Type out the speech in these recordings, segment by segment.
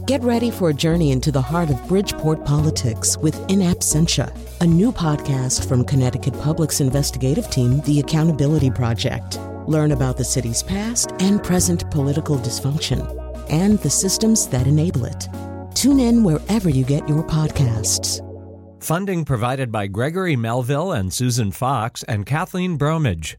Get ready for a journey into the heart of Bridgeport politics with In Absentia, a new podcast from Connecticut Public's investigative team, The Accountability Project. Learn about the city's past and present political dysfunction and the systems that enable it. Tune in wherever you get your podcasts. Funding provided by Gregory Melville and Susan Fox and Kathleen Bromage.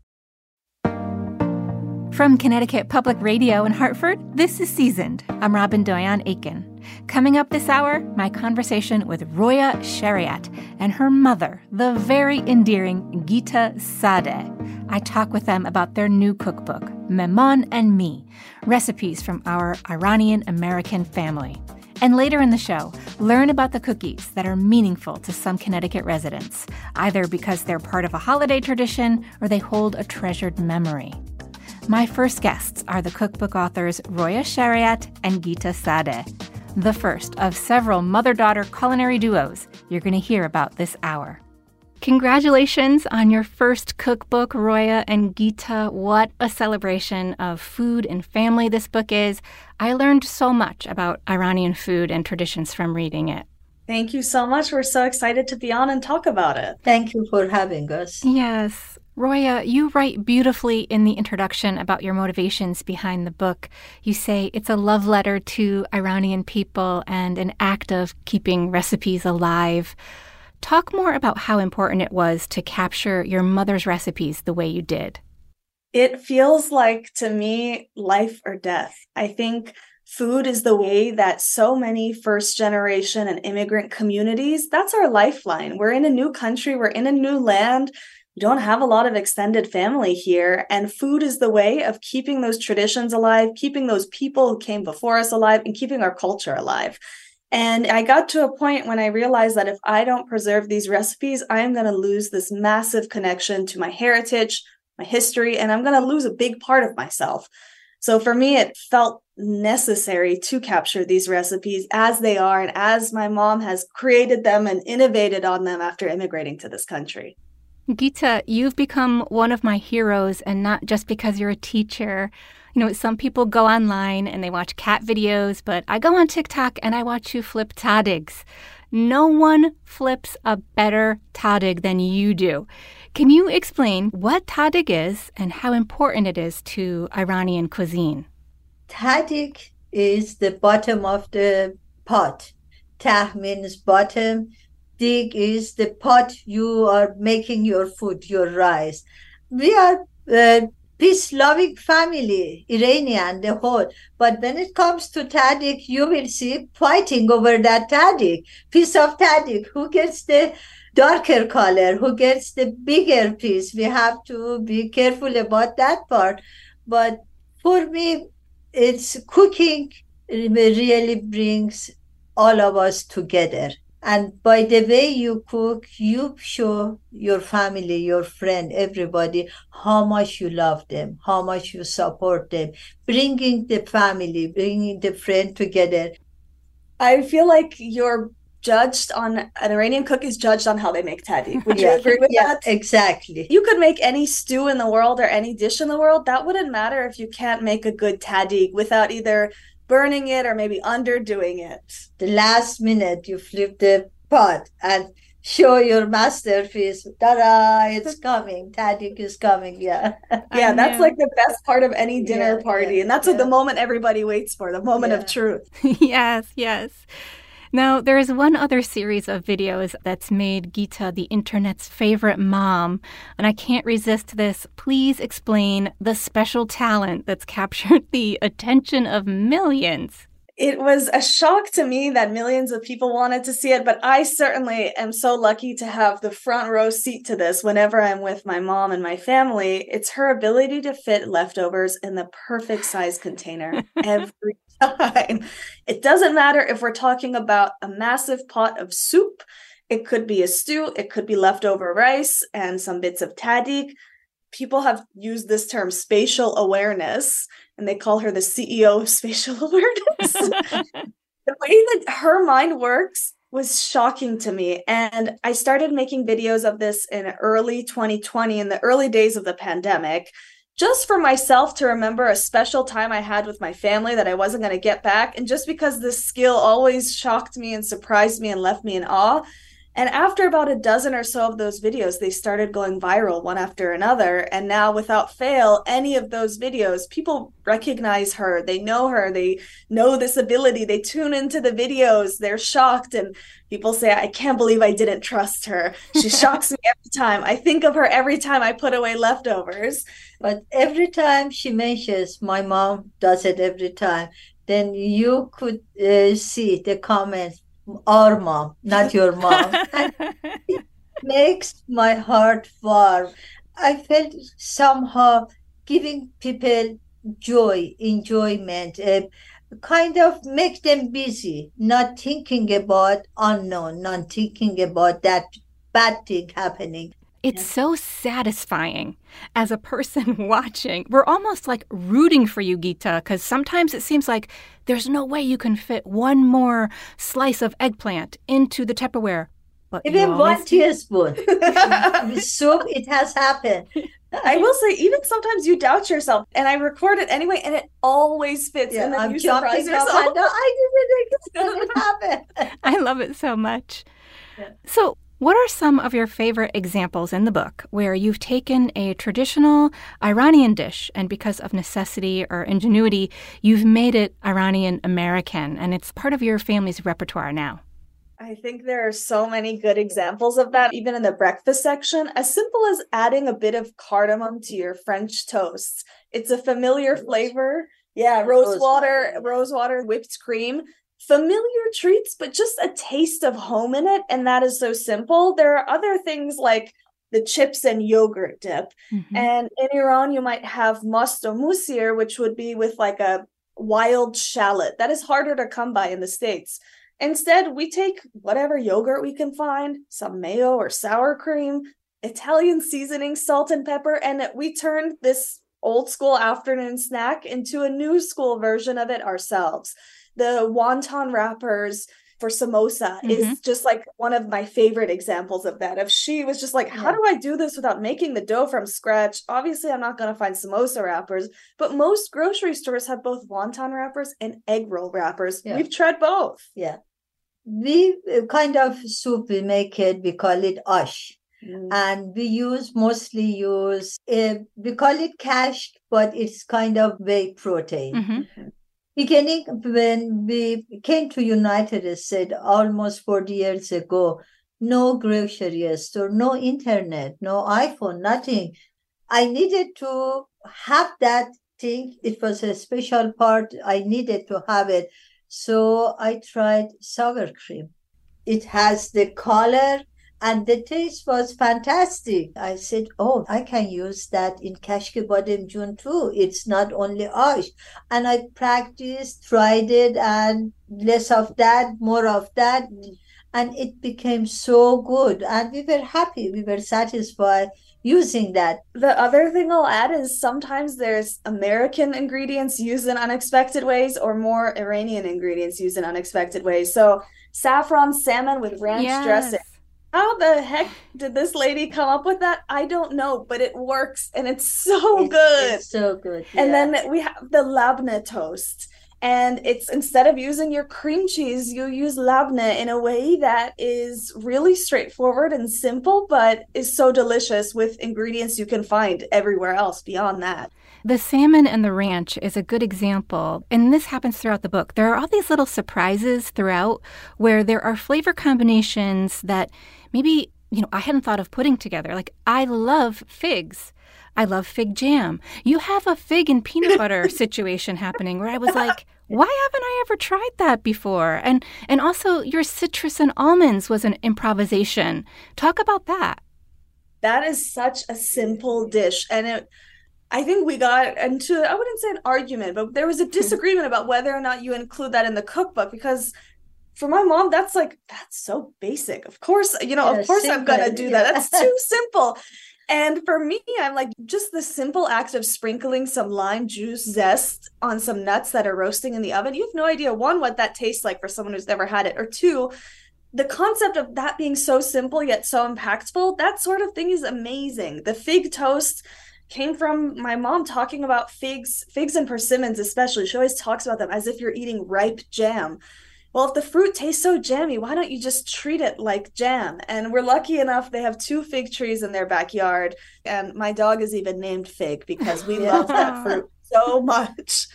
From Connecticut Public Radio in Hartford, this is Seasoned. I'm Robin Doyon-Aiken. Coming up this hour, my conversation with Roya Shariat and her mother, the very endearing Gita Sadeh. I talk with them about their new cookbook, Mehman and Me, recipes from our Iranian-American family. And later in the show, learn about the cookies that are meaningful to some Connecticut residents, either because they're part of a holiday tradition or they hold a treasured memory. My first guests are the cookbook authors Roya Shariat and Gita Sadeh, the first of several mother-daughter culinary duos you're going to hear about this hour. Congratulations on your first cookbook, Roya and Gita. What a celebration of food and family this book is. I learned so much about Iranian food and traditions from reading it. Thank you so much. We're so excited to be on and talk about it. Thank you for having us. Yes. Roya, you write beautifully in the introduction about your motivations behind the book. You say it's a love letter to Iranian people and an act of keeping recipes alive. Talk more about how important it was to capture your mother's recipes the way you did. It feels like, to me, life or death. I think food is the way that so many first generation and immigrant communities, that's our lifeline. We're in a new country, we're in a new land. We don't have a lot of extended family here, and food is the way of keeping those traditions alive, keeping those people who came before us alive, and keeping our culture alive. And I got to a point when I realized that if I don't preserve these recipes, I am going to lose this massive connection to my heritage, my history, and I'm going to lose a big part of myself. So for me, it felt necessary to capture these recipes as they are and as my mom has created them and innovated on them after immigrating to this country. Gita, you've become one of my heroes, and not just because you're a teacher. You know, some people go online and they watch cat videos, but I go on TikTok and I watch you flip tahdigs. No one flips a better tahdig than you do. Can you explain what tahdig is and how important it is to Iranian cuisine? Tahdig is the bottom of the pot. Tah means bottom. Dig is the pot you are making your food, your rice. We are a peace-loving family, Iranian, the whole. But when it comes to tahdig, you will see fighting over that tahdig, piece of tahdig. Who gets the darker color? Who gets the bigger piece? We have to be careful about that part. But for me, it's cooking really brings all of us together. And by the way you cook, you show your family, your friend, everybody, how much you love them, how much you support them, bringing the family, bringing the friend together. I feel like an Iranian cook is judged on how they make tahdig. Would you agree with that? Exactly. You could make any stew in the world or any dish in the world. That wouldn't matter if you can't make a good tahdig without either burning it or maybe underdoing it. The last minute you flip the pot and show your masterpiece. Ta-da! It's coming. Tahdig is coming. Yeah. Yeah, that's like the best part of any dinner party. And that's what the moment everybody waits for, the moment of truth. Yes, yes. Now, there is one other series of videos that's made Gita the internet's favorite mom, and I can't resist this. Please explain the special talent that's captured the attention of millions. It was a shock to me that millions of people wanted to see it, but I certainly am so lucky to have the front row seat to this whenever I'm with my mom and my family. It's her ability to fit leftovers in the perfect size container every time. It doesn't matter if we're talking about a massive pot of soup. It could be a stew. It could be leftover rice and some bits of tahdig. People have used this term spatial awareness, and they call her the CEO of spatial awareness. The way that her mind works was shocking to me. And I started making videos of this in early 2020, in the early days of the pandemic. just for myself to remember a special time I had with my family that I wasn't going to get back. And just because this skill always shocked me and surprised me and left me in awe. And after about a dozen or so of those videos, they started going viral one after another. And now, without fail, any of those videos, people recognize her. They know this ability. They tune into the videos. They're shocked. And people say, I can't believe I didn't trust her. She shocks me every time. I think of her every time I put away leftovers. But every time she mentions, my mom does it every time, then you could see the comments, our mom, not your mom. And it makes my heart warm. I felt somehow giving people joy, enjoyment, kind of make them busy, not thinking about unknown, not thinking about that bad thing happening. It's so satisfying as a person watching. We're almost like rooting for you, Geeta, because sometimes it seems like there's no way you can fit one more slice of eggplant into the Tupperware. But even one teaspoon with soup, it has happened. I will say, even sometimes you doubt yourself, and I record it anyway, and it always fits. Yeah, and then I'm you surprise yourself. I didn't it happen. I love it so much. Yeah. So, what are some of your favorite examples in the book where you've taken a traditional Iranian dish and because of necessity or ingenuity, you've made it Iranian American and it's part of your family's repertoire now? I think there are so many good examples of that, even in the breakfast section, as simple as adding a bit of cardamom to your French toasts. It's a familiar flavor. Yeah, rose water, whipped cream. Familiar treats, but just a taste of home in it. And that is so simple. There are other things like the chips and yogurt dip. Mm-hmm. And in Iran, you might have mast or musir, which would be with like a wild shallot. That is harder to come by in the States. Instead, we take whatever yogurt we can find, some mayo or sour cream, Italian seasoning, salt and pepper, and we turned this old school afternoon snack into a new school version of it ourselves. The wonton wrappers for samosa is just like one of my favorite examples of that. She was just like, how do I do this without making the dough from scratch? Obviously, I'm not going to find samosa wrappers, but most grocery stores have both wonton wrappers and egg roll wrappers. Yeah. We've tried both. Yeah. We kind of soup, we make it, we call it ash. And we mostly use, we call it cash, but it's kind of whey protein. Mm-hmm. Beginning when we came to United States almost 40 years ago, no grocery store, no internet, no iPhone, nothing. I needed to have that thing. It was a special part. I needed to have it. So I tried sour cream. It has the color and the taste was fantastic. I said, oh, I can use that in Kashke Badem Jun too. It's not only ash. And I practiced, tried it, and less of that, more of that. And it became so good. And we were happy. We were satisfied using that. The other thing I'll add is sometimes there's American ingredients used in unexpected ways or more Iranian ingredients used in unexpected ways. So saffron salmon with ranch dressing. How the heck did this lady come up with that? I don't know, but it works and it's so good. It's so good. Yeah. And then we have the labneh toast. And it's instead of using your cream cheese, you use labneh in a way that is really straightforward and simple, but is so delicious with ingredients you can find everywhere else beyond that. The salmon and the ranch is a good example, and this happens throughout the book. There are all these little surprises throughout where there are flavor combinations that maybe, I hadn't thought of putting together. Like, I love figs. I love fig jam. You have a fig and peanut butter situation happening where I was like, why haven't I ever tried that before? And also your citrus and almonds was an improvisation. Talk about that. That is such a simple dish. And I think we got into, I wouldn't say an argument, but there was a disagreement about whether or not you include that in the cookbook, because for my mom, that's so basic. Of course, of course simple. I'm going to do that. That's too simple. And for me, I'm like, just the simple act of sprinkling some lime juice zest on some nuts that are roasting in the oven. You have no idea, one, what that tastes like for someone who's never had it, or two, the concept of that being so simple yet so impactful, that sort of thing is amazing. The fig toast, came from my mom talking about figs and persimmons especially. She always talks about them as if you're eating ripe jam. Well, if the fruit tastes so jammy, why don't you just treat it like jam? And we're lucky enough, they have 2 fig trees in their backyard. And my dog is even named Fig because we love that fruit so much.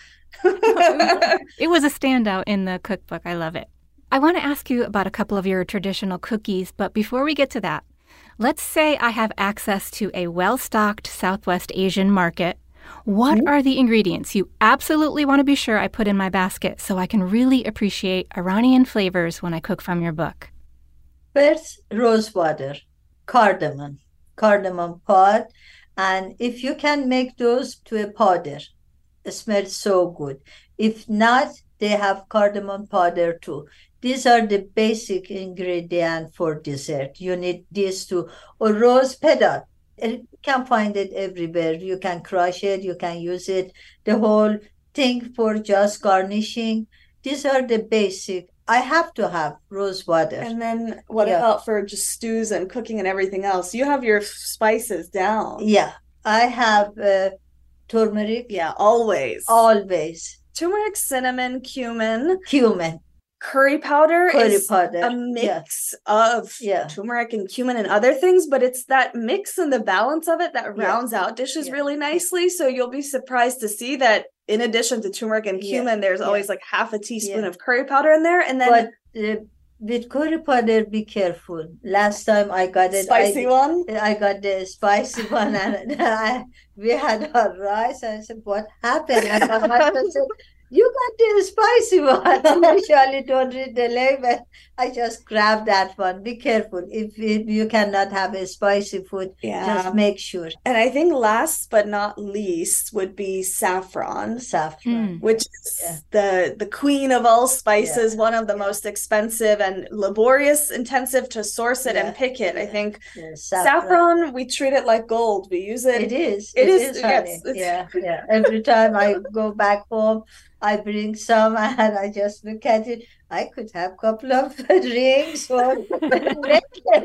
It was a standout in the cookbook. I love it. I want to ask you about a couple of your traditional cookies, but before we get to that, let's say I have access to a well-stocked Southwest Asian market. What are the ingredients you absolutely want to be sure I put in my basket so I can really appreciate Iranian flavors when I cook from your book? First, rose water, cardamom pod, and if you can make those to a powder, it smells so good. If not, they have cardamom powder too. These are the basic ingredients for dessert. You need these two, or rose petal. You can find it everywhere. You can crush it, you can use it, the whole thing for just garnishing. These are the basic. I have to have rose water. And then what about for just stews and cooking and everything else? You have your spices down. Yeah, I have turmeric. Yeah, always. Turmeric, cinnamon, cumin. Curry powder is a mix of turmeric and cumin and other things, but it's that mix and the balance of it that rounds out dishes really nicely. So you'll be surprised to see that in addition to turmeric and cumin, there's always like half a teaspoon of curry powder in there. And then with curry powder, be careful. Last time I got it. Spicy one? I got the spicy one and we had our rice. I said, what happened? And my husband said, you got the spicy one. I usually don't read the label. I just grabbed that one. Be careful. If you cannot have a spicy food, just make sure. And I think last but not least would be saffron. Which is the queen of all spices, one of the most expensive and laborious, intensive to source it and pick it. I think saffron, we treat it like gold. We use it. It is. Yeah. Every time I go back home, I bring some and I just look at it. I could have a couple of rings or necklace.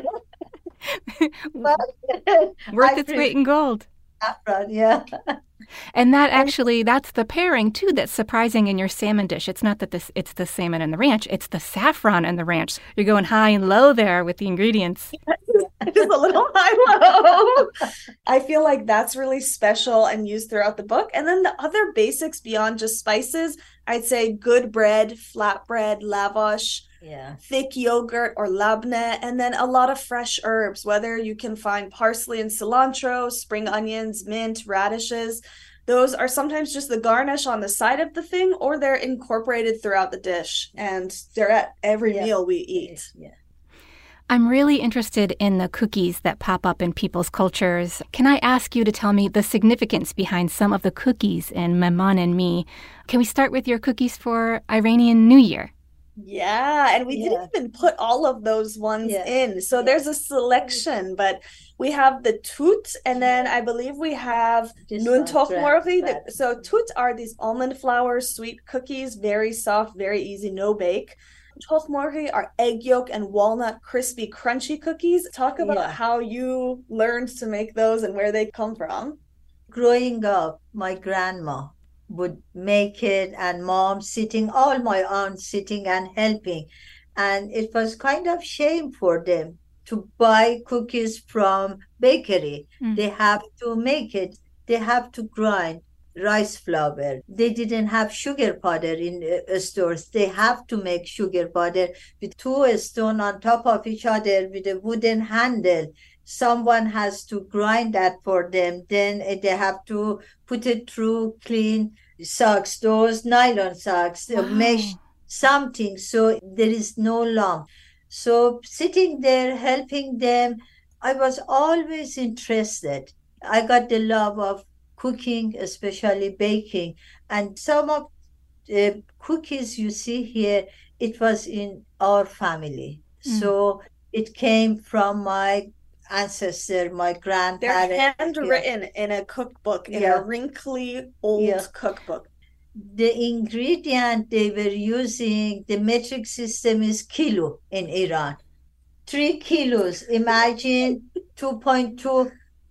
Worth its weight in gold. Saffron, And that's the pairing too that's surprising in your salmon dish. It's not that it's the salmon and the ranch, it's the saffron and the ranch. You're going high and low there with the ingredients. Just a little high-low. I feel like that's really special and used throughout the book. And then the other basics beyond just spices, I'd say good bread, flatbread, lavash, thick yogurt or labneh, and then a lot of fresh herbs, whether you can find parsley and cilantro, spring onions, mint, radishes. Those are sometimes just the garnish on the side of the thing, or they're incorporated throughout the dish, and they're at every meal we eat. I'm really interested in the cookies that pop up in people's cultures. Can I ask you to tell me the significance behind some of the cookies in Mehman and Me? Can we start with your cookies for Iranian New Year? Yeah, and we didn't even put all of those ones in. So there's a selection, but we have the toot, and then I believe we have nun tokhmorghi. So toot are these almond flour sweet cookies, very soft, very easy, no bake. Tokhmorghi are egg yolk and walnut crispy crunchy cookies. Talk about how you learned to make those and where they come from. Growing up, my grandma would make it, and mom sitting, all my aunts sitting and helping. And it was kind of shame for them to buy cookies from bakery. They have to make it. They have to grind rice flour. They didn't have sugar powder in stores. They have to make sugar powder with 2 stones on top of each other with a wooden handle. Someone has to grind that for them. Then they have to put it through clean socks, those nylon socks, mesh something so there is no lump. So sitting there helping them, I was always interested. I got the love of cooking, especially baking. And some of the cookies you see here, it was in our family. So it came from my ancestor, my grandparents. They're handwritten in a cookbook, in a wrinkly old cookbook. The ingredient they were using, the metric system is kilo in Iran. 3 kilos, imagine 2.2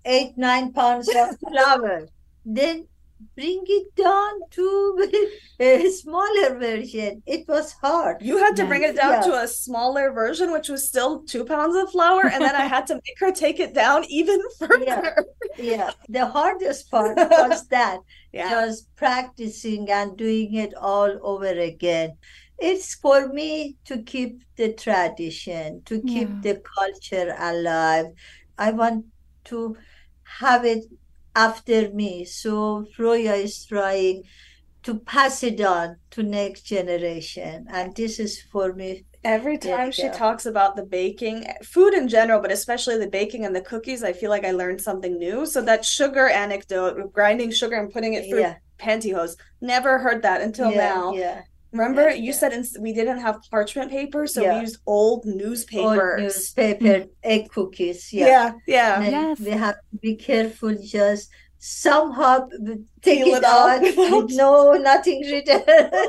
8-9 pounds of flour. Then bring it down to a smaller version. It was hard. You had to bring it down Yeah. to a smaller version, which was still 2 pounds of flour. And then I had to make her take it down even further. Yeah. The hardest part was that, Yeah. just practicing and doing it all over again. It's for me to keep the tradition, to keep Yeah. the culture alive. I want to have it after me. So Roya is trying to pass it on to next generation. And this is for me. Every There time you she go. talks about the baking, food in general, but especially the baking and the cookies, I feel like I learned something new. So that sugar anecdote of grinding sugar and putting it through Yeah. pantyhose, never heard that until Yeah, now. yeah. Remember, Yeah, you yeah. said we didn't have parchment paper, so we Yeah. used old Old newspapers. newspaper, egg cookies. Yeah. Yeah, yeah. Then Yes. we have to be careful, just somehow take Peel it it off out with no, nothing written.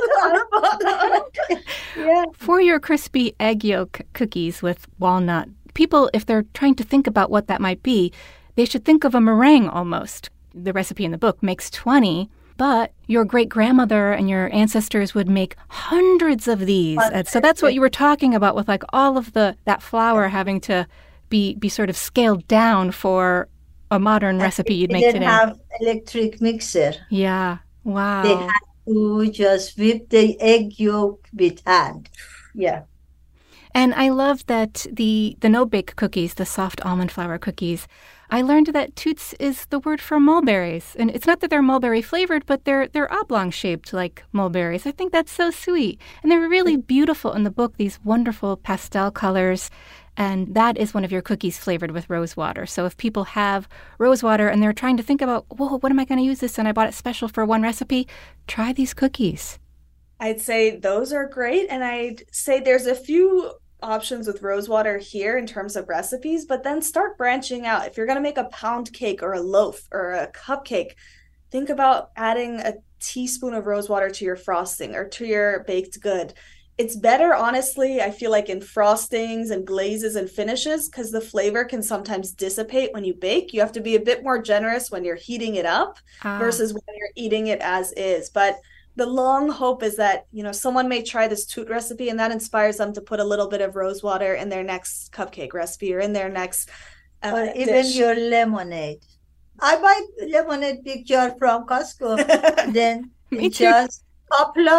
Yeah. For your crispy egg yolk cookies with walnut, people, if they're trying to think about what that might be, they should think of a meringue almost. The recipe in the book makes 20, but your great-grandmother and your ancestors would make hundreds of these. And so that's what you were talking about with like all of that flour having to be sort of scaled down for a modern recipe you'd They make didn't today. have electric mixer. Yeah. Wow. They had to just whip the egg yolk with hand. Yeah. And I love that the no-bake cookies, the soft almond flour cookies, I learned that toots is the word for mulberries. And it's not that they're mulberry flavored, but they're oblong shaped like mulberries. I think that's so sweet. And they're really beautiful in the book, these wonderful pastel colors. And that is one of your cookies flavored with rose water. So if people have rose water and they're trying to think about, whoa, what am I going to use this? And I bought it special for one recipe, try these cookies. I'd say those are great. And I'd say there's a few options with rosewater here in terms of recipes, but then start branching out. If you're going to make a pound cake or a loaf or a cupcake, think about adding a teaspoon of rosewater to your frosting or to your baked good. It's better, honestly, I feel like in frostings and glazes and finishes, because the flavor can sometimes dissipate when you bake. You have to be a bit more generous when you're heating it up versus when you're eating it as is. But the long hope is that, someone may try this toot recipe and that inspires them to put a little bit of rose water in their next cupcake recipe or in their next Or even dish. your lemonade. I buy lemonade big jar from Costco. Then Me too. just couple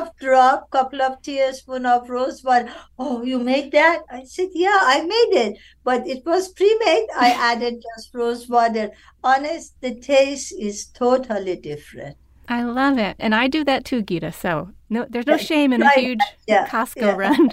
of teaspoon of rose water. Oh, you made that? I said, yeah, I made it. But it was pre-made. I added just rose water. Honest, the taste is totally different. I love it. And I do that too, Gita. So no, there's no shame in a Right. huge Yeah, Costco yeah. run.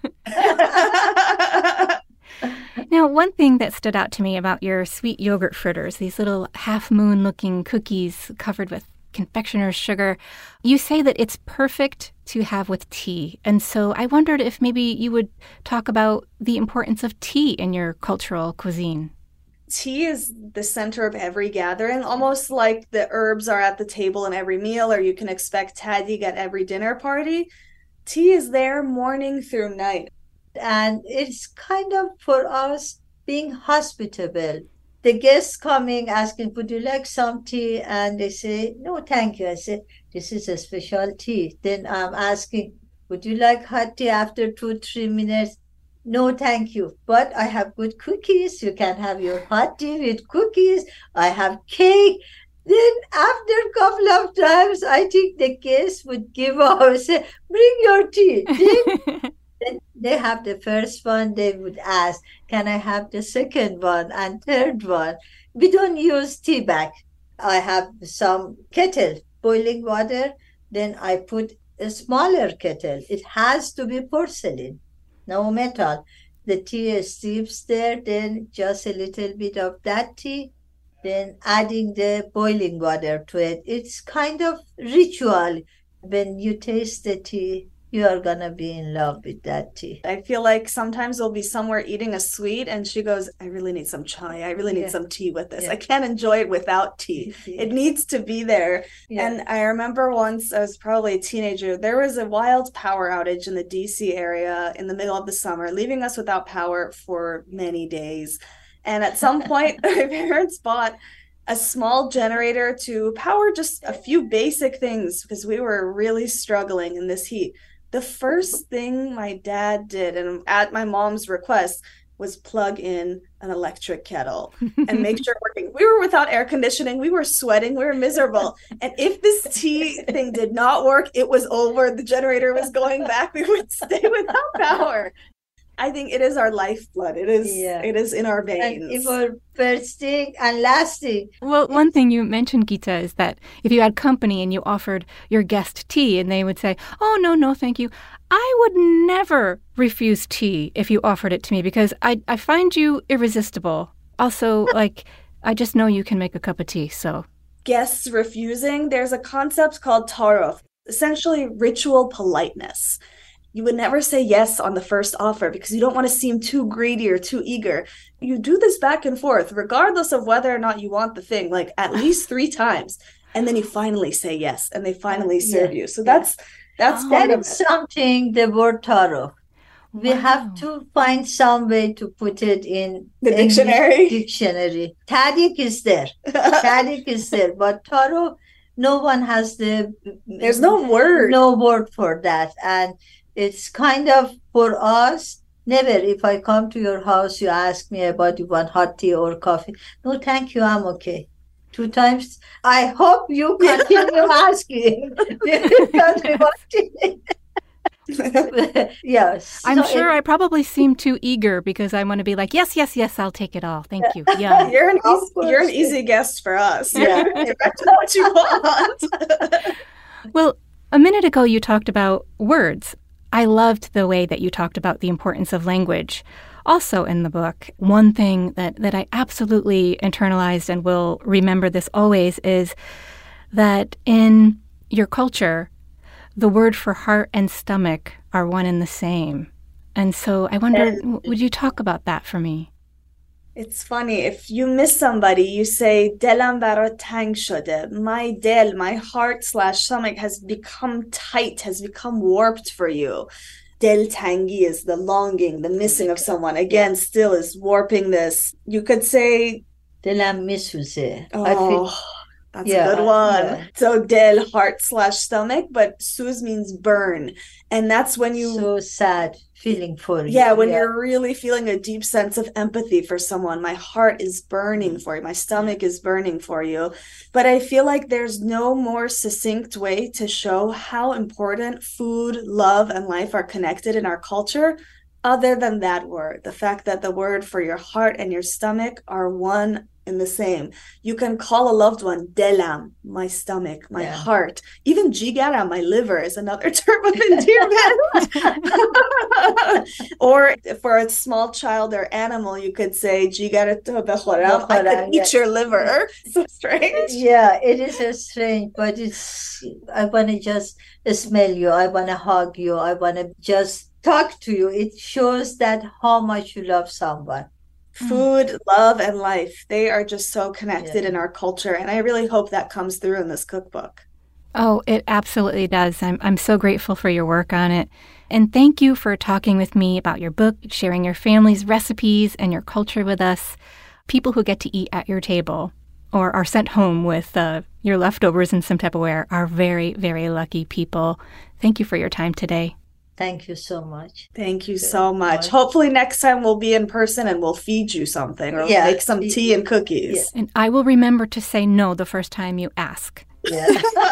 Now, one thing that stood out to me about your sweet yogurt fritters, these little half-moon looking cookies covered with confectioner's sugar, you say that it's perfect to have with tea. And so I wondered if maybe you would talk about the importance of tea in your cultural cuisine. Tea is the center of every gathering, almost like the herbs are at the table in every meal, or you can expect tahdig at every dinner party. Tea is there morning through night. And it's kind of for us being hospitable. The guests coming asking, would you like some tea? And they say, no, thank you. I say, this is a special tea. Then I'm asking, would you like hot tea after 2-3 minutes? No, thank you. But I have good cookies. You can have your hot tea with cookies. I have cake. Then after a couple of times, I think the guests would give up, say, bring your tea. Then they have the first one, they would ask, can I have the second one and third one? We don't use tea bag. I have some kettle, boiling water. Then I put a smaller kettle. It has to be porcelain, no metal. The tea steeps there, then just a little bit of that tea, then adding the boiling water to it. It's kind of ritual. When you taste the tea, you are going to be in love with that tea. I feel like sometimes we'll be somewhere eating a sweet and she goes, I really need some chai. I really need Yeah. some tea with this. Yeah. I can't enjoy it without tea. It needs to be there. Yeah. And I remember once I was probably a teenager, there was a wild power outage in the DC area in the middle of the summer, leaving us without power for many days. And at some point, my parents bought a small generator to power just a few basic things because we were really struggling in this heat. The first thing my dad did, and at my mom's request, was plug in an electric kettle and make sure working. We were without air conditioning. We were sweating. We were miserable. And if this tea thing did not work, it was over. The generator was going back. We would stay without power. I think it is our lifeblood. It is in our veins. And it was first thing and last thing. Well, one thing you mentioned, Gita, is that if you had company and you offered your guest tea and they would say, oh, no, thank you, I would never refuse tea if you offered it to me because I find you irresistible. Also, I just know you can make a cup of tea, so. Guests refusing, there's a concept called tarof, essentially ritual politeness. You would never say yes on the first offer because you don't want to seem too greedy or too eager. You do this back and forth, regardless of whether or not you want the thing, like at least 3 times. And then you finally say yes, and they finally serve you. So that's that is something, the word taro. We have to find some way to put it in the dictionary. Tadik is there. Tadik is there. But taro, no one has there's no word. No word for that. And it's kind of, for us, never, if I come to your house, you ask me about you want hot tea or coffee. No, thank you, I'm okay. 2 times. I hope you continue asking. Because we want tea. Yes. I'm sure I probably seem too eager because I want to be like, yes, I'll take it all. Thank you. Yeah. You're an easy guest for us. Yeah. Direct what you want. Well, a minute ago you talked about words. I loved the way that you talked about the importance of language. Also in the book, one thing that I absolutely internalized and will remember this always is that in your culture, the word for heart and stomach are one and the same. And so I wondered, would you talk about that for me? It's funny. If you miss somebody, you say, Delam barat tang shode. My heart/stomach has become tight, has become warped for you. Del tangi is the longing, the missing of someone. Again, still is warping this. You could say, Delam misuse. That's a good one. Yeah. So del, heart/stomach, but suz means burn. And that's when you... So sad feeling for you. Yeah, when you're really feeling a deep sense of empathy for someone. My heart is burning for you. My stomach is burning for you. But I feel like there's no more succinct way to show how important food, love, and life are connected in our culture other than that word. The fact that the word for your heart and your stomach are one in the same. You can call a loved one delam, my stomach, my heart. Even jigara, my liver, is another term of endearment. Or for a small child or animal, you could say jigara to bechoram, I could eat your liver. So strange. Yeah, it is so strange, but I want to just smell you. I want to hug you. I want to just talk to you. It shows that how much you love someone. Food, love, and life, they are just so connected in our culture. And I really hope that comes through in this cookbook. Oh, it absolutely does. I'm so grateful for your work on it. And thank you for talking with me about your book, sharing your family's recipes and your culture with us. People who get to eat at your table or are sent home with your leftovers in some Tupperware are very, very lucky people. Thank you for your time today. Thank you so much. Thank you so much. Hopefully next time we'll be in person and we'll feed you something or make some tea and cookies. Yeah. And I will remember to say no the first time you ask. Yeah.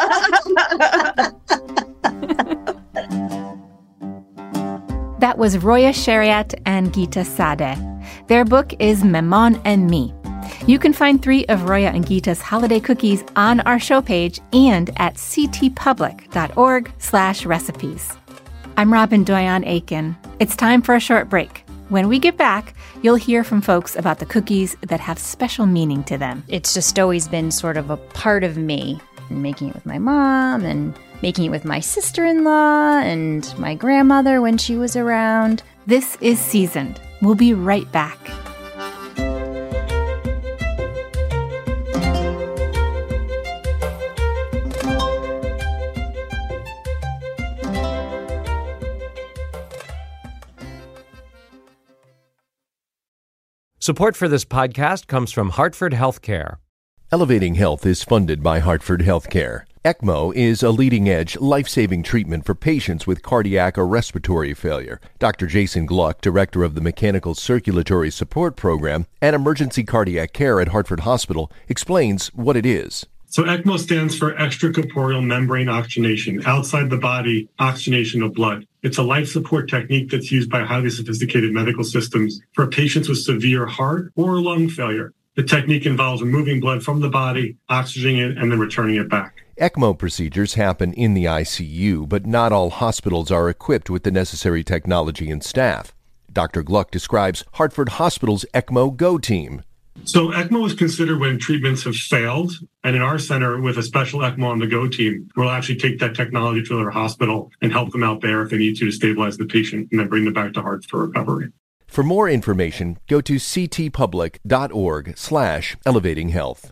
That was Roya Shariat and Gita Sadeh. Their book is Mehman and Me. You can find 3 of Roya and Gita's holiday cookies on our show page and at ctpublic.org/recipes. I'm Robin Doyon-Aitken. It's time for a short break. When we get back, you'll hear from folks about the cookies that have special meaning to them. It's just always been sort of a part of me, and making it with my mom and making it with my sister-in-law and my grandmother when she was around. This is Seasoned. We'll be right back. Support for this podcast comes from Hartford Healthcare. Elevating Health is funded by Hartford Healthcare. ECMO is a leading-edge, life-saving treatment for patients with cardiac or respiratory failure. Dr. Jason Gluck, director of the Mechanical Circulatory Support Program and Emergency Cardiac Care at Hartford Hospital, explains what it is. So ECMO stands for extracorporeal membrane oxygenation, outside the body oxygenation of blood. It's a life support technique that's used by highly sophisticated medical systems for patients with severe heart or lung failure. The technique involves removing blood from the body, oxygenating it, and then returning it back. ECMO procedures happen in the ICU, but not all hospitals are equipped with the necessary technology and staff. Dr. Gluck describes Hartford Hospital's ECMO Go team. So ECMO is considered when treatments have failed. And in our center, with a special ECMO on the Go team, we'll actually take that technology to their hospital and help them out there if they need to stabilize the patient and then bring them back to Hartford for recovery. For more information, go to ctpublic.org/elevatinghealth.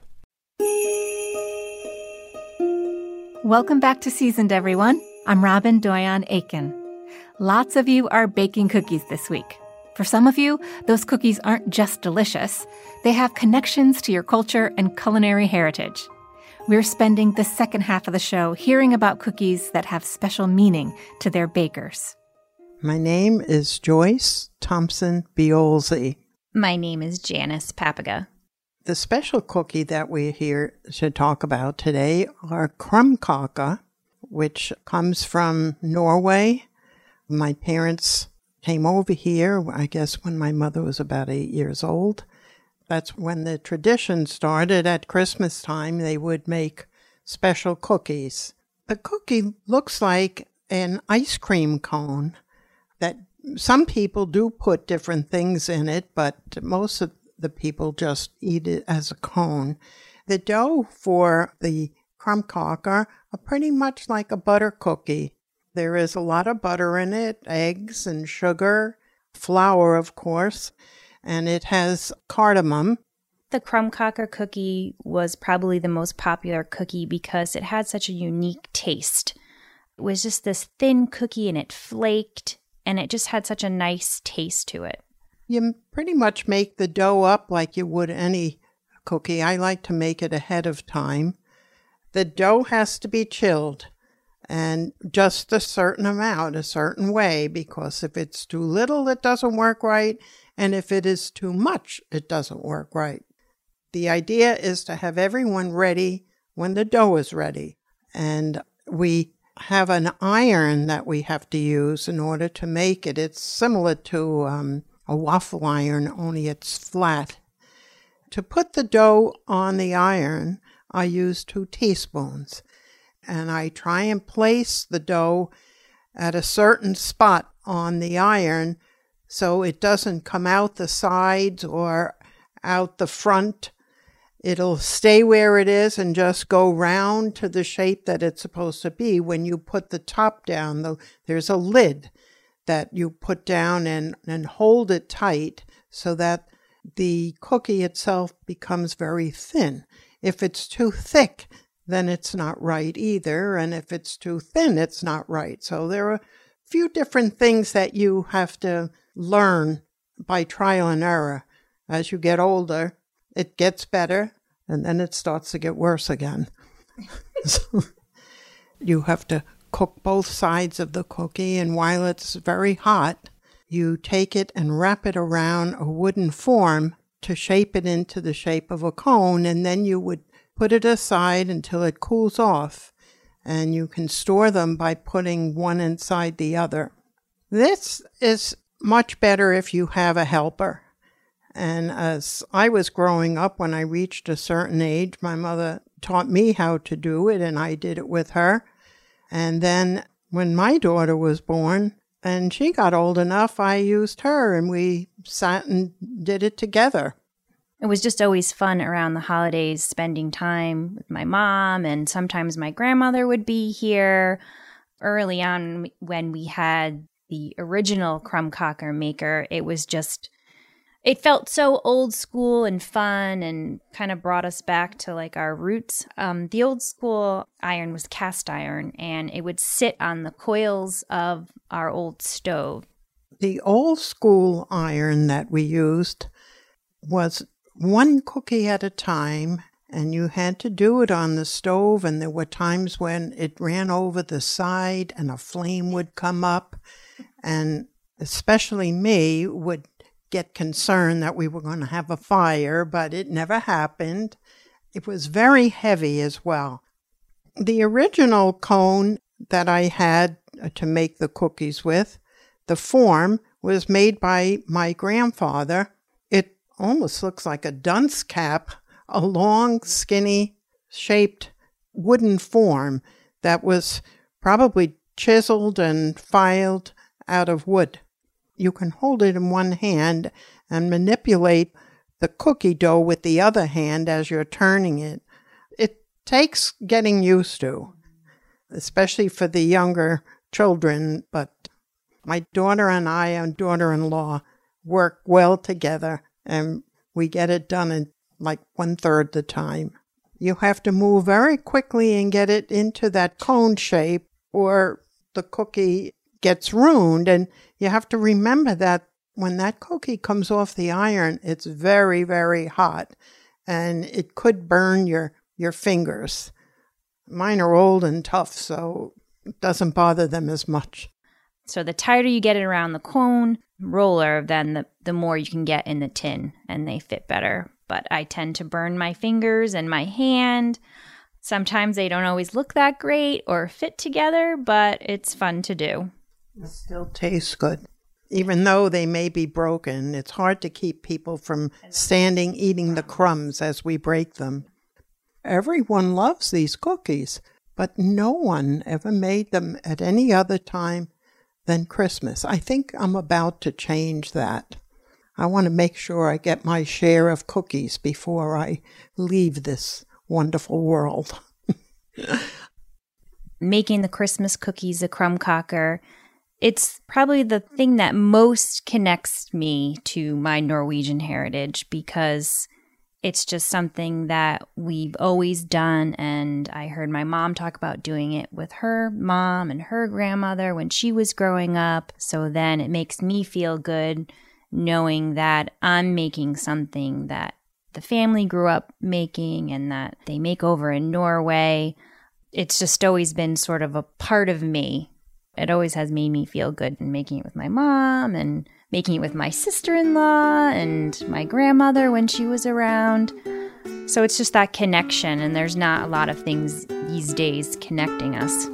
Welcome back to Seasoned, everyone. I'm Robin Doyon Aiken. Lots of you are baking cookies this week. For some of you, those cookies aren't just delicious. They have connections to your culture and culinary heritage. We're spending the second half of the show hearing about cookies that have special meaning to their bakers. My name is Joyce Thompson Biolzi. My name is Janice Papaga. The special cookie that we're here to talk about today are krumkake, which comes from Norway. My parents came over here, I guess, when my mother was about 8 years old. That's when the tradition started. At Christmas time, they would make special cookies. The cookie looks like an ice cream cone that some people do put different things in it, but most of the people just eat it as a cone. The dough for the krumkake are pretty much like a butter cookie. There is a lot of butter in it, eggs and sugar, flour, of course, and it has cardamom. The krumkake cookie was probably the most popular cookie because it had such a unique taste. It was just this thin cookie and it flaked, and it just had such a nice taste to it. You pretty much make the dough up like you would any cookie. I like to make it ahead of time. The dough has to be chilled, and just a certain amount, a certain way, because if it's too little, it doesn't work right, and if it is too much, it doesn't work right. The idea is to have everyone ready when the dough is ready, and we have an iron that we have to use in order to make it. It's similar to a waffle iron, only it's flat. To put the dough on the iron, I use 2 teaspoons. And I try and place the dough at a certain spot on the iron so it doesn't come out the sides or out the front. It'll stay where it is and just go round to the shape that it's supposed to be. When you put the top down, there's a lid that you put down and hold it tight so that the cookie itself becomes very thin. If it's too thick, then it's not right either. And if it's too thin, it's not right. So there are a few different things that you have to learn by trial and error. As you get older, it gets better, and then it starts to get worse again. So you have to cook both sides of the cookie, and while it's very hot, you take it and wrap it around a wooden form to shape it into the shape of a cone, and then you would put it aside until it cools off, and you can store them by putting one inside the other. This is much better if you have a helper. And as I was growing up, when I reached a certain age, my mother taught me how to do it, and I did it with her. And then when my daughter was born and she got old enough, I used her, and we sat and did it together. It was just always fun around the holidays, spending time with my mom, and sometimes my grandmother would be here. Early on, when we had the original krumkake maker, it felt so old school and fun, and kind of brought us back to like our roots. The old school iron was cast iron, and it would sit on the coils of our old stove. The old school iron that we used, was one cookie at a time, and you had to do it on the stove, and there were times when it ran over the side and a flame would come up, and especially me would get concerned that we were going to have a fire, but it never happened. It was very heavy as well. The original cone that I had to make the cookies with, the form was made by my grandfather. It almost looks like a dunce cap, a long, skinny, shaped wooden form that was probably chiseled and filed out of wood. You can hold it in one hand and manipulate the cookie dough with the other hand as you're turning it. It takes getting used to, especially for the younger children, but my daughter and I and daughter-in-law work well together, and we get it done in like 1/3 the time. You have to move very quickly and get it into that cone shape, or the cookie gets ruined, and you have to remember that when that cookie comes off the iron, it's very, very hot, and it could burn your fingers. Mine are old and tough, so it doesn't bother them as much. So the tighter you get it around the cone roller, then the more you can get in the tin, and they fit better. But I tend to burn my fingers and my hand. Sometimes they don't always look that great or fit together, but it's fun to do. It still tastes good. Even though they may be broken, it's hard to keep people from standing eating the crumbs as we break them. Everyone loves these cookies, but no one ever made them at any other time than Christmas. I think I'm about to change that. I want to make sure I get my share of cookies before I leave this wonderful world. Making the Christmas cookies a Krumkake, it's probably the thing that most connects me to my Norwegian heritage, because it's just something that we've always done, and I heard my mom talk about doing it with her mom and her grandmother when she was growing up. So then it makes me feel good knowing that I'm making something that the family grew up making and that they make over in Norway. It's just always been sort of a part of me. It always has made me feel good in making it with my mom and making it with my sister-in-law and my grandmother when she was around. So it's just that connection, and there's not a lot of things these days connecting us.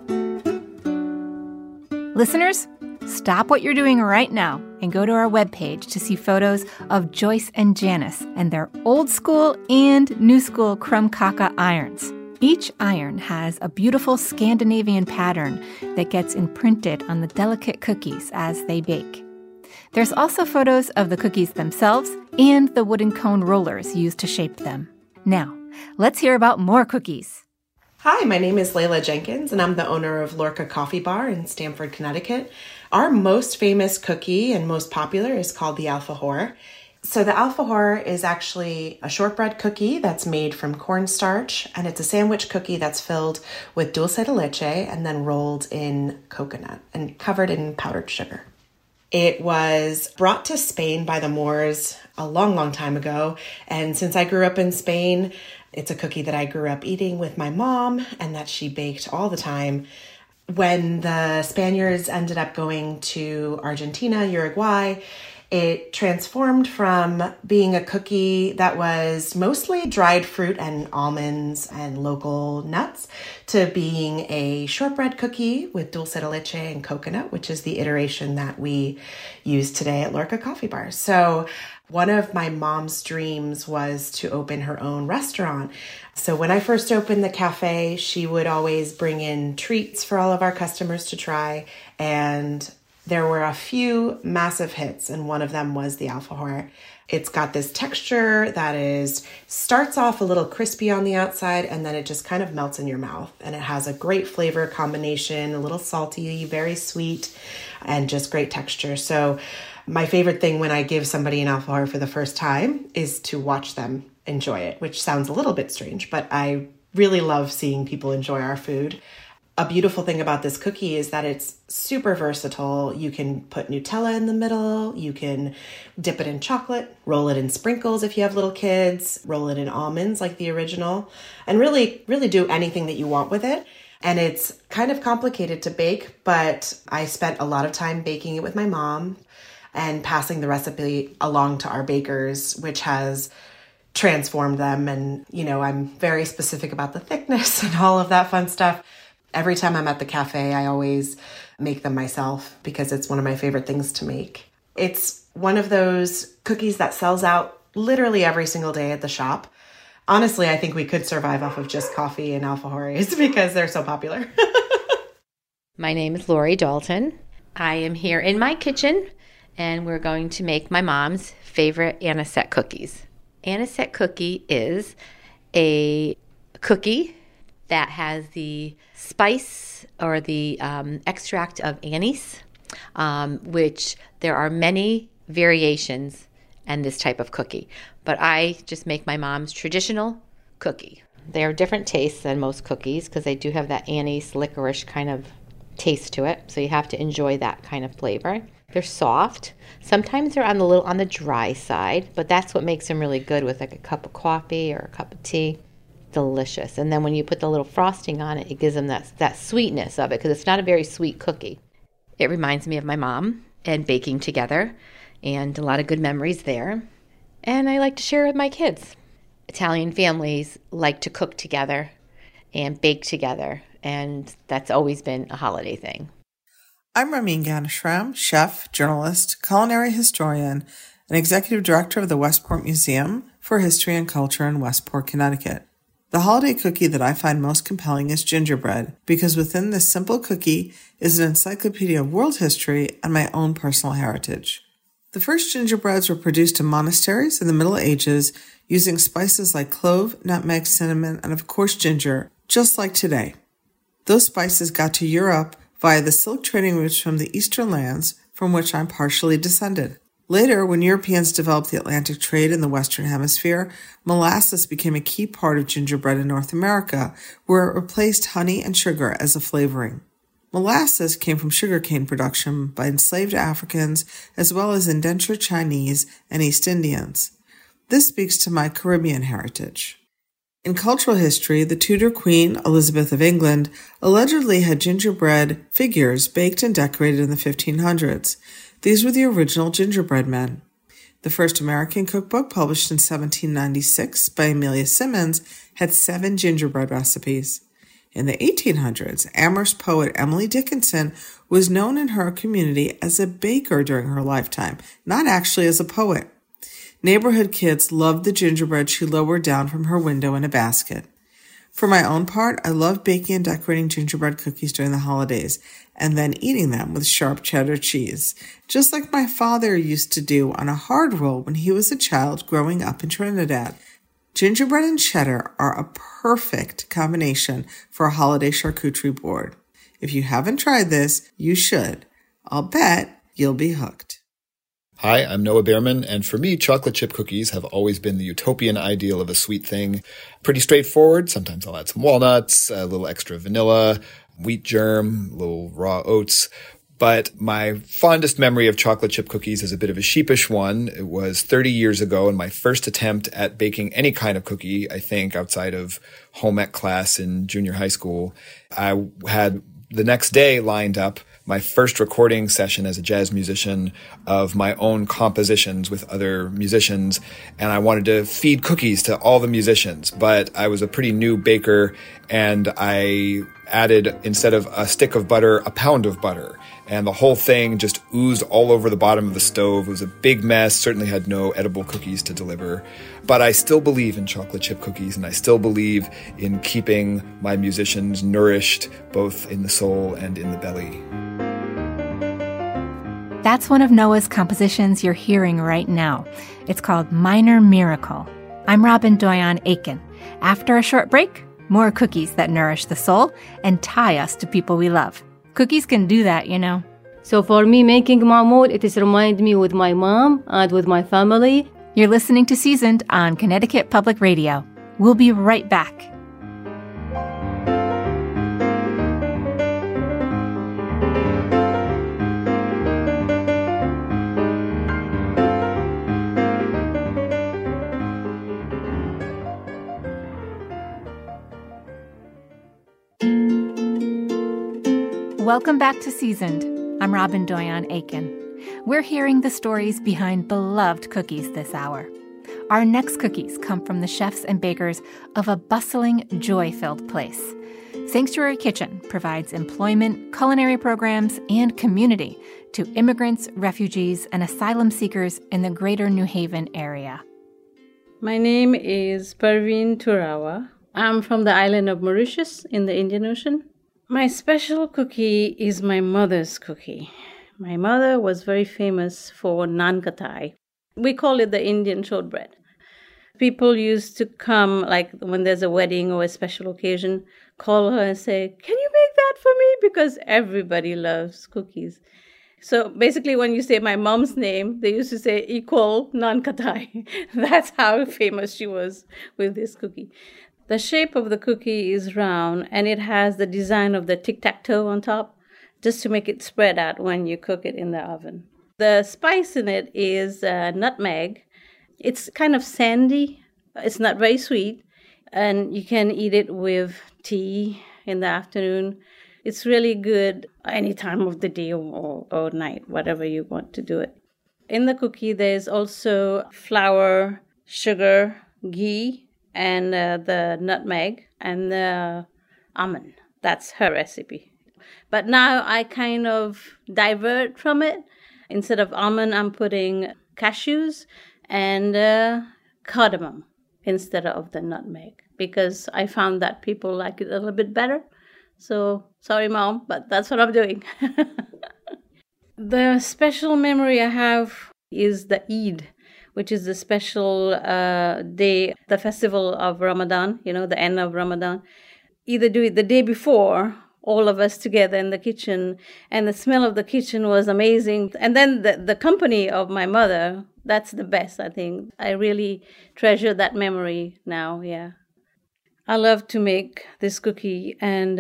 Listeners, stop what you're doing right now and go to our webpage to see photos of Joyce and Janice and their old school and new school Krumkake irons. Each iron has a beautiful Scandinavian pattern that gets imprinted on the delicate cookies as they bake. There's also photos of the cookies themselves and the wooden cone rollers used to shape them. Now, let's hear about more cookies. Hi, my name is Layla Jenkins, and I'm the owner of Lorca Coffee Bar in Stamford, Connecticut. Our most famous cookie and most popular is called the alfajor. So the alfajor is actually a shortbread cookie that's made from cornstarch, and it's a sandwich cookie that's filled with dulce de leche and then rolled in coconut and covered in powdered sugar. It was brought to Spain by the Moors a long, long time ago, and since I grew up in Spain, it's a cookie that I grew up eating with my mom and that she baked all the time. When the Spaniards ended up going to Argentina, Uruguay, it transformed from being a cookie that was mostly dried fruit and almonds and local nuts to being a shortbread cookie with dulce de leche and coconut, which is the iteration that we use today at Lorca Coffee Bar. So one of my mom's dreams was to open her own restaurant. So when I first opened the cafe, she would always bring in treats for all of our customers to try, and there were a few massive hits, and one of them was the alfajor. It's got this texture that starts off a little crispy on the outside, and then it just kind of melts in your mouth. And it has a great flavor combination, a little salty, very sweet, and just great texture. So my favorite thing when I give somebody an alfajor for the first time is to watch them enjoy it, which sounds a little bit strange, but I really love seeing people enjoy our food. A beautiful thing about this cookie is that it's super versatile. You can put Nutella in the middle. You can dip it in chocolate, roll it in sprinkles if you have little kids, roll it in almonds like the original, and really, really do anything that you want with it. And it's kind of complicated to bake, but I spent a lot of time baking it with my mom and passing the recipe along to our bakers, which has transformed them. And, I'm very specific about the thickness and all of that fun stuff. Every time I'm at the cafe, I always make them myself because it's one of my favorite things to make. It's one of those cookies that sells out literally every single day at the shop. Honestly, I think we could survive off of just coffee and alfajores because they're so popular. My name is Lori Dalton. I am here in my kitchen, and we're going to make my mom's favorite anisette cookies. Anisette cookie is a cookie that has the spice or the extract of anise, which there are many variations in this type of cookie. But I just make my mom's traditional cookie. They are different tastes than most cookies because they do have that anise licorice kind of taste to it. So you have to enjoy that kind of flavor. They're soft. Sometimes they're on the dry side, but that's what makes them really good with like a cup of coffee or a cup of tea. Delicious. And then when you put the little frosting on it, it gives them that sweetness of it because it's not a very sweet cookie. It reminds me of my mom and baking together and a lot of good memories there. And I like to share with my kids. Italian families like to cook together and bake together, and that's always been a holiday thing. I'm Ramin Ganeshram, chef, journalist, culinary historian, and executive director of the Westport Museum for History and Culture in Westport, Connecticut. The holiday cookie that I find most compelling is gingerbread, because within this simple cookie is an encyclopedia of world history and my own personal heritage. The first gingerbreads were produced in monasteries in the Middle Ages using spices like clove, nutmeg, cinnamon, and of course ginger, just like today. Those spices got to Europe via the silk trading routes from the eastern lands, from which I'm partially descended. Later, when Europeans developed the Atlantic trade in the Western Hemisphere, molasses became a key part of gingerbread in North America, where it replaced honey and sugar as a flavoring. Molasses came from sugarcane production by enslaved Africans as well as indentured Chinese and East Indians. This speaks to my Caribbean heritage. In cultural history, the Tudor Queen, Elizabeth of England, allegedly had gingerbread figures baked and decorated in the 1500s. These were the original gingerbread men. The first American cookbook, published in 1796 by Amelia Simmons, had 7 gingerbread recipes. In the 1800s, Amherst poet Emily Dickinson was known in her community as a baker during her lifetime, not actually as a poet. Neighborhood kids loved the gingerbread she lowered down from her window in a basket. For my own part, I love baking and decorating gingerbread cookies during the holidays, and then eating them with sharp cheddar cheese, just like my father used to do on a hard roll when he was a child growing up in Trinidad. Gingerbread and cheddar are a perfect combination for a holiday charcuterie board. If you haven't tried this, you should. I'll bet you'll be hooked. Hi, I'm Noah Behrman, and for me, chocolate chip cookies have always been the utopian ideal of a sweet thing. Pretty straightforward. Sometimes I'll add some walnuts, a little extra vanilla, wheat germ, little raw oats. But my fondest memory of chocolate chip cookies is a bit of a sheepish one. It was 30 years ago and my first attempt at baking any kind of cookie, I think, outside of home ec class in junior high school. I had the next day lined up my first recording session as a jazz musician of my own compositions with other musicians, and I wanted to feed cookies to all the musicians, but I was a pretty new baker, and I added, instead of a stick of butter, a pound of butter, and the whole thing just oozed all over the bottom of the stove. It was a big mess, certainly had no edible cookies to deliver, but I still believe in chocolate chip cookies, and I still believe in keeping my musicians nourished both in the soul and in the belly. That's one of Noah's compositions you're hearing right now. It's called Minor Miracle. I'm Robin Doyon Aiken. After a short break, more cookies that nourish the soul and tie us to people we love. Cookies can do that, you know. So for me, making mahmoud, it is remind me with my mom and with my family. You're listening to Seasoned on Connecticut Public Radio. We'll be right back. Welcome back to Seasoned. I'm Robin Doyon Aiken. We're hearing the stories behind beloved cookies this hour. Our next cookies come from the chefs and bakers of a bustling, joy-filled place. Sanctuary Kitchen provides employment, culinary programs, and community to immigrants, refugees, and asylum seekers in the greater New Haven area. My name is Parveen Turawa. I'm from the island of Mauritius in the Indian Ocean. My special cookie is my mother's cookie. My mother was very famous for naan katai. We call it the Indian shortbread. People used to come, like when there's a wedding or a special occasion, call her and say, "Can you make that for me?" Because everybody loves cookies. So basically when you say my mom's name, they used to say equal naan katai. That's how famous she was with this cookie. The shape of the cookie is round and it has the design of the tic-tac-toe on top, just to make it spread out when you cook it in the oven. The spice in it is nutmeg. It's kind of sandy. It's not very sweet. And you can eat it with tea in the afternoon. It's really good any time of the day or night, whatever you want to do it. In the cookie, there's also flour, sugar, ghee, and the nutmeg and the almond. That's her recipe. But now I kind of divert from it. Instead of almond, I'm putting cashews and cardamom instead of the nutmeg because I found that people like it a little bit better. So, sorry, Mom, but that's what I'm doing. The special memory I have is the Eid, which is the special day, the festival of Ramadan, the end of Ramadan. Either do it the day before, all of us together in the kitchen, and the smell of the kitchen was amazing. And then the company of my mother, that's the best, I think. I really treasure that memory now, yeah. I love to make this cookie, and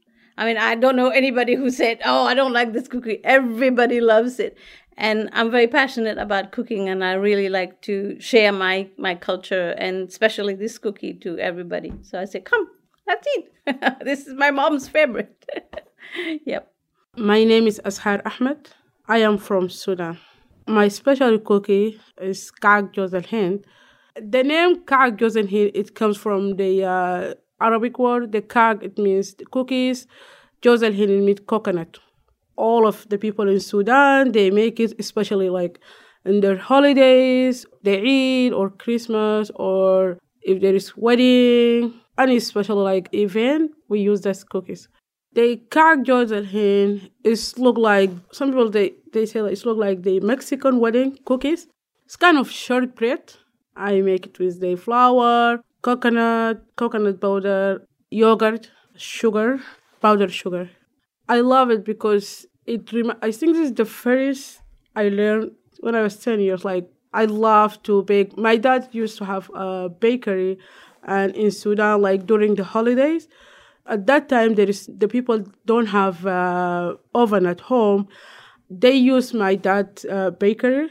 I don't know anybody who said, "Oh, I don't like this cookie." Everybody loves it. And I'm very passionate about cooking, and I really like to share my culture, and especially this cookie, to everybody. So I say, "Come, let's eat." This is my mom's favorite. Yep. My name is Ashar Ahmed. I am from Sudan. My special cookie is Kaag Joz El Hind. The name Kaag Joz El Hind, it comes from the Arabic word. The Kaag, it means the cookies. Joz El Hind, it means coconut. All of the people in Sudan, they make it, especially like in their holidays, the Eid or Christmas, or if there is wedding, any special like event, we use these cookies. The Kaag Joz El Hind is look like, some people they say like, it's look like the Mexican wedding cookies. It's kind of shortbread. I make it with the flour, coconut powder, yogurt, sugar, powdered sugar. I love it because I think this is the first I learned when I was 10 years. Like, I love to bake. My dad used to have a bakery and in Sudan, like during the holidays. At that time, the people don't have oven at home. They use my dad's bakery.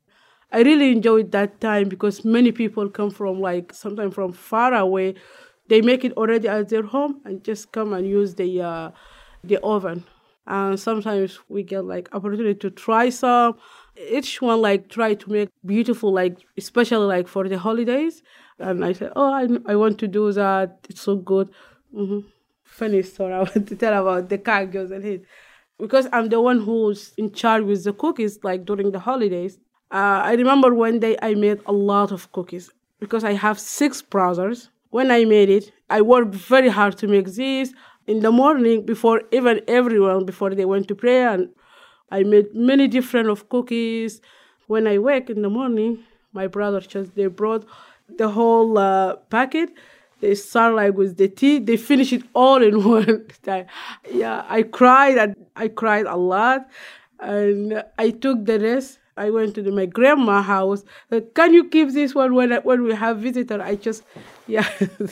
I really enjoyed that time because many people come from sometimes from far away. They make it already at their home and just come and use the oven. And sometimes we get opportunity to try some. Each one try to make beautiful, especially for the holidays. And I said, "Oh, I want to do that. It's so good." Mm-hmm. Funny story I want to tell about the Kaag Joz El Hind. Because I'm the one who's in charge with the cookies during the holidays. I remember one day I made a lot of cookies because I have 6 brothers. When I made it, I worked very hard to make this. In the morning, before they went to prayer, and I made many different of cookies. When I wake in the morning, my brothers they brought the whole packet. They start with the tea. They finish it all in one time. Yeah, I cried a lot, and I took the rest. I went to my grandma's house. "Can you keep this one when we have visitor?" Yeah.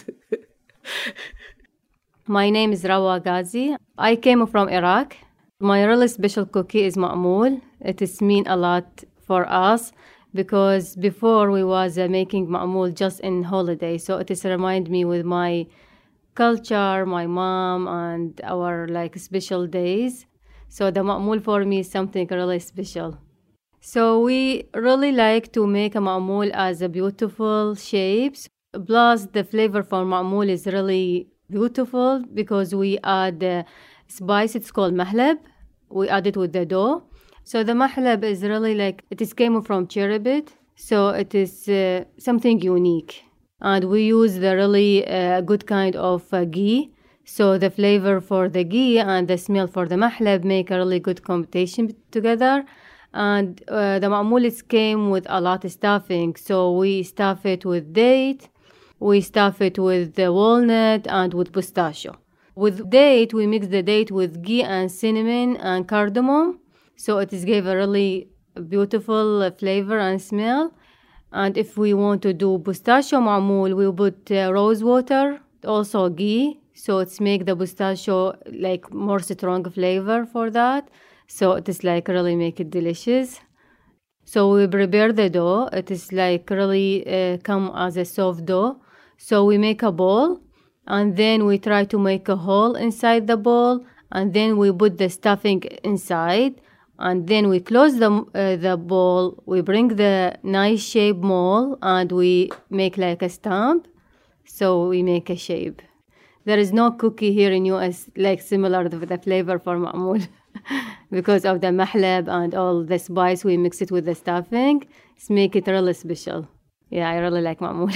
My name is Rawa Ghazi. I came from Iraq. My really special cookie is ma'moul. It is mean a lot for us because before we was making ma'moul just in holiday. So it is remind me with my culture, my mom, and our special days. So the ma'mool for me is something really special. So we really like to make a ma'mool as a beautiful shapes. Plus the flavor for ma'mool is really beautiful because we add the spice. It's called mahlab. We add it with the dough. So the mahlab is really like, it is came from cherry bit. So it is something unique. And we use the really good kind of ghee. So the flavor for the ghee and the smell for the mahlab make a really good combination together. And the ma'mool came with a lot of stuffing. So we stuff it with date. We stuff it with the walnut and with pistachio. With date, we mix the date with ghee and cinnamon and cardamom. So it is gave a really beautiful flavor and smell. And if we want to do pistachio ma'mool, we put rose water, also ghee. So it's make the pistachio like more strong flavor for that. So it is like really make it delicious. So we prepare the dough. It is like really come as a soft dough. So we make a bowl, and then we try to make a hole inside the bowl, and then we put the stuffing inside, and then we close the bowl. We bring the nice shape mold, and we make like a stamp. So we make a shape. There is no cookie here in US like similar to the flavor for ma'mool because of the mahlab and all the spice. We mix it with the stuffing. It's make it really special. Yeah, I really like ma'mool.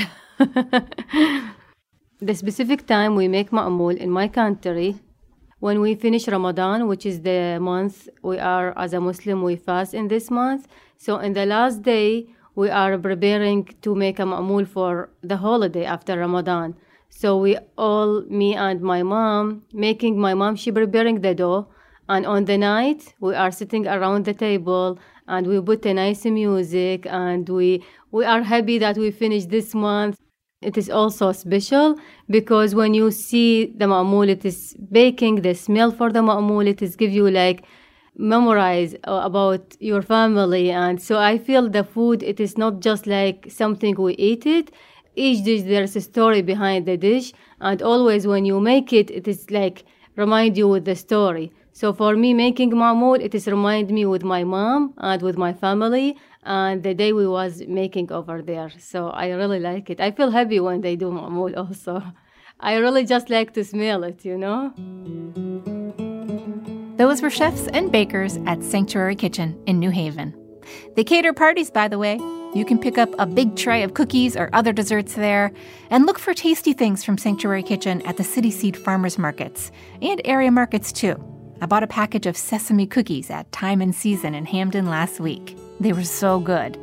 The specific time we make ma'mool in my country, when we finish Ramadan, which is the month we are, as a Muslim, we fast in this month. So in the last day, we are preparing to make a ma'mool for the holiday after Ramadan. So we all, me and my mom, she preparing the dough. And on the night, we are sitting around the table and we put a nice music and we are happy that we finished this month. It is also special because when you see the ma'mool, it is baking, the smell for the ma'mool, it is give you like memorize about your family. And so I feel the food, it is not just like something we eat it. Each dish, there's a story behind the dish. And always when you make it, it is like remind you with the story. So for me, making ma'mool, it is remind me with my mom and with my family and the day we was making over there. So I really like it. I feel happy when they do ma'mool also. I really just like to smell it, you know? Those were chefs and bakers at Sanctuary Kitchen in New Haven. They cater parties, by the way. You can pick up a big tray of cookies or other desserts there, and look for tasty things from Sanctuary Kitchen at the City Seed Farmers Markets and area markets too. I bought a package of sesame cookies at Time and Season in Hamden last week. They were so good.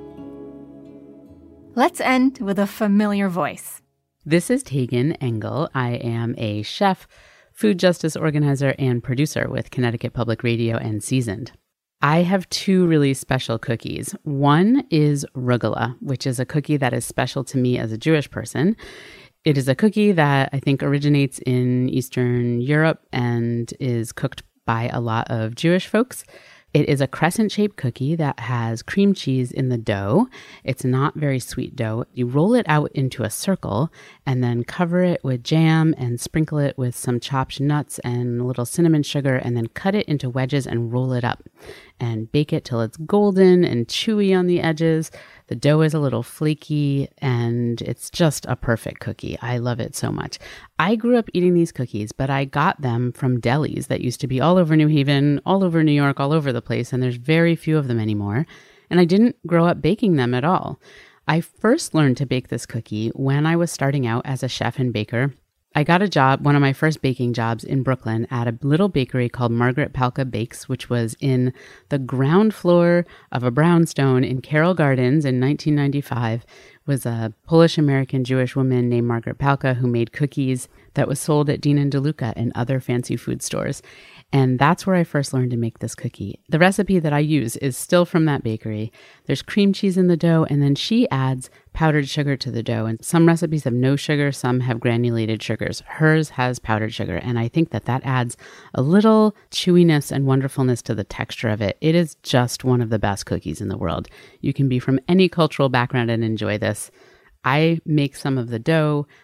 Let's end with a familiar voice. This is Tegan Engel. I am a chef, food justice organizer, and producer with Connecticut Public Radio and Seasoned. I have two really special cookies. One is rugula, which is a cookie that is special to me as a Jewish person. It is a cookie that I think originates in Eastern Europe and is cooked by a lot of Jewish folks. It is a crescent-shaped cookie that has cream cheese in the dough. It's not very sweet dough. You roll it out into a circle and then cover it with jam and sprinkle it with some chopped nuts and a little cinnamon sugar and then cut it into wedges and roll it up and bake it till it's golden and chewy on the edges. The dough is a little flaky and it's just a perfect cookie. I love it so much. I grew up eating these cookies, but I got them from delis that used to be all over New Haven, all over New York, all over the place, and there's very few of them anymore. And I didn't grow up baking them at all. I first learned to bake this cookie when I was starting out as a chef and baker. I got a job, one of my first baking jobs in Brooklyn at a little bakery called Margaret Palka Bakes, which was in the ground floor of a brownstone in Carroll Gardens in 1995. It was a Polish-American Jewish woman named Margaret Palka who made cookies that was sold at Dean & DeLuca and other fancy food stores. And that's where I first learned to make this cookie. The recipe that I use is still from that bakery. There's cream cheese in the dough, and then she adds powdered sugar to the dough. And some recipes have no sugar, some have granulated sugars. Hers has powdered sugar, and I think that adds a little chewiness and wonderfulness to the texture of it. It is just one of the best cookies in the world. You can be from any cultural background and enjoy this. I make some of the dough.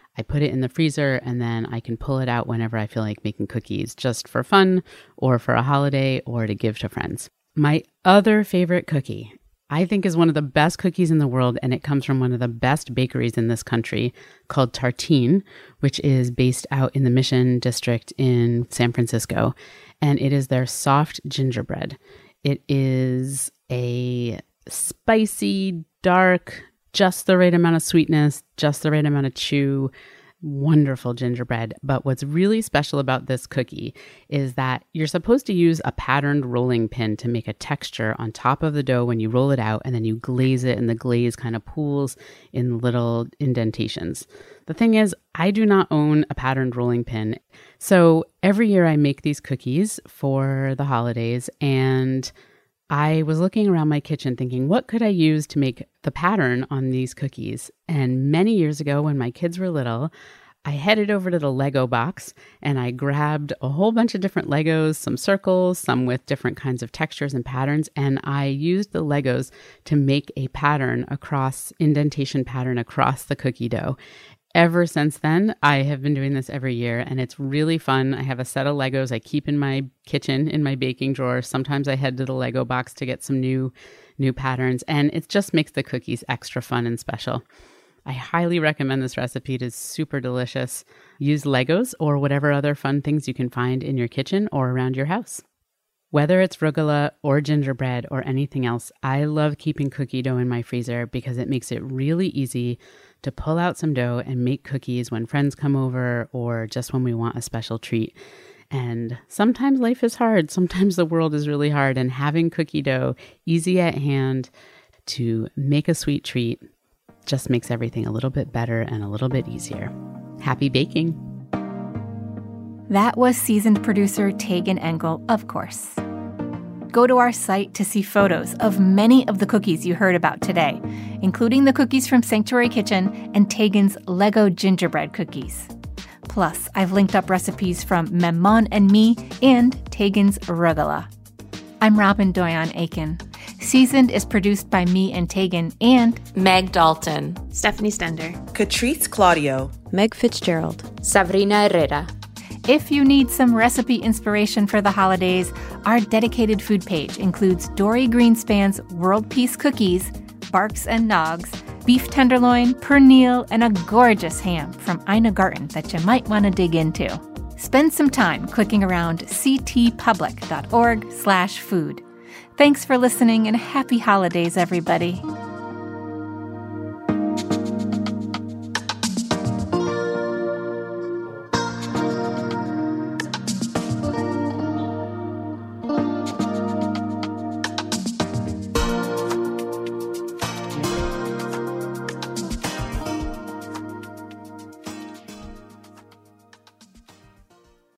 I put it in the freezer and then I can pull it out whenever I feel like making cookies, just for fun or for a holiday or to give to friends. My other favorite cookie, I think, is one of the best cookies in the world, and it comes from one of the best bakeries in this country called Tartine, which is based out in the Mission District in San Francisco, and it is their soft gingerbread. It is a spicy, dark, just the right amount of sweetness, just the right amount of chew, wonderful gingerbread. But what's really special about this cookie is that you're supposed to use a patterned rolling pin to make a texture on top of the dough when you roll it out, and then you glaze it, and the glaze kind of pools in little indentations. The thing is, I do not own a patterned rolling pin. So every year I make these cookies for the holidays, and I was looking around my kitchen thinking, what could I use to make the pattern on these cookies? And many years ago, when my kids were little, I headed over to the Lego box and I grabbed a whole bunch of different Legos, some circles, some with different kinds of textures and patterns. And I used the Legos to make a pattern indentation pattern across the cookie dough. Ever since then, I have been doing this every year, and it's really fun. I have a set of Legos I keep in my kitchen, in my baking drawer. Sometimes I head to the Lego box to get some new patterns, and it just makes the cookies extra fun and special. I highly recommend this recipe. It is super delicious. Use Legos or whatever other fun things you can find in your kitchen or around your house. Whether it's rugelach or gingerbread or anything else, I love keeping cookie dough in my freezer because it makes it really easy to pull out some dough and make cookies when friends come over or just when we want a special treat. And sometimes life is hard. Sometimes the world is really hard, and having cookie dough easy at hand to make a sweet treat just makes everything a little bit better and a little bit easier. Happy baking. That was seasoned producer Tegan Engel, of course. Go to our site to see photos of many of the cookies you heard about today, including the cookies from Sanctuary Kitchen and Tegan's Lego gingerbread cookies. Plus, I've linked up recipes from Memon and Me and Tegan's rugelach. I'm Robin Doyon Aiken. Seasoned is produced by me and Tegan and Meg Dalton, Stephanie Stender, Catrice Claudio, Meg Fitzgerald, Sabrina Herrera. If you need some recipe inspiration for the holidays, our dedicated food page includes Dory Greenspan's World Peace cookies, Barks and Nogs, beef tenderloin, pernil, and a gorgeous ham from Ina Garten that you might want to dig into. Spend some time clicking around ctpublic.org/food. Thanks for listening and happy holidays, everybody.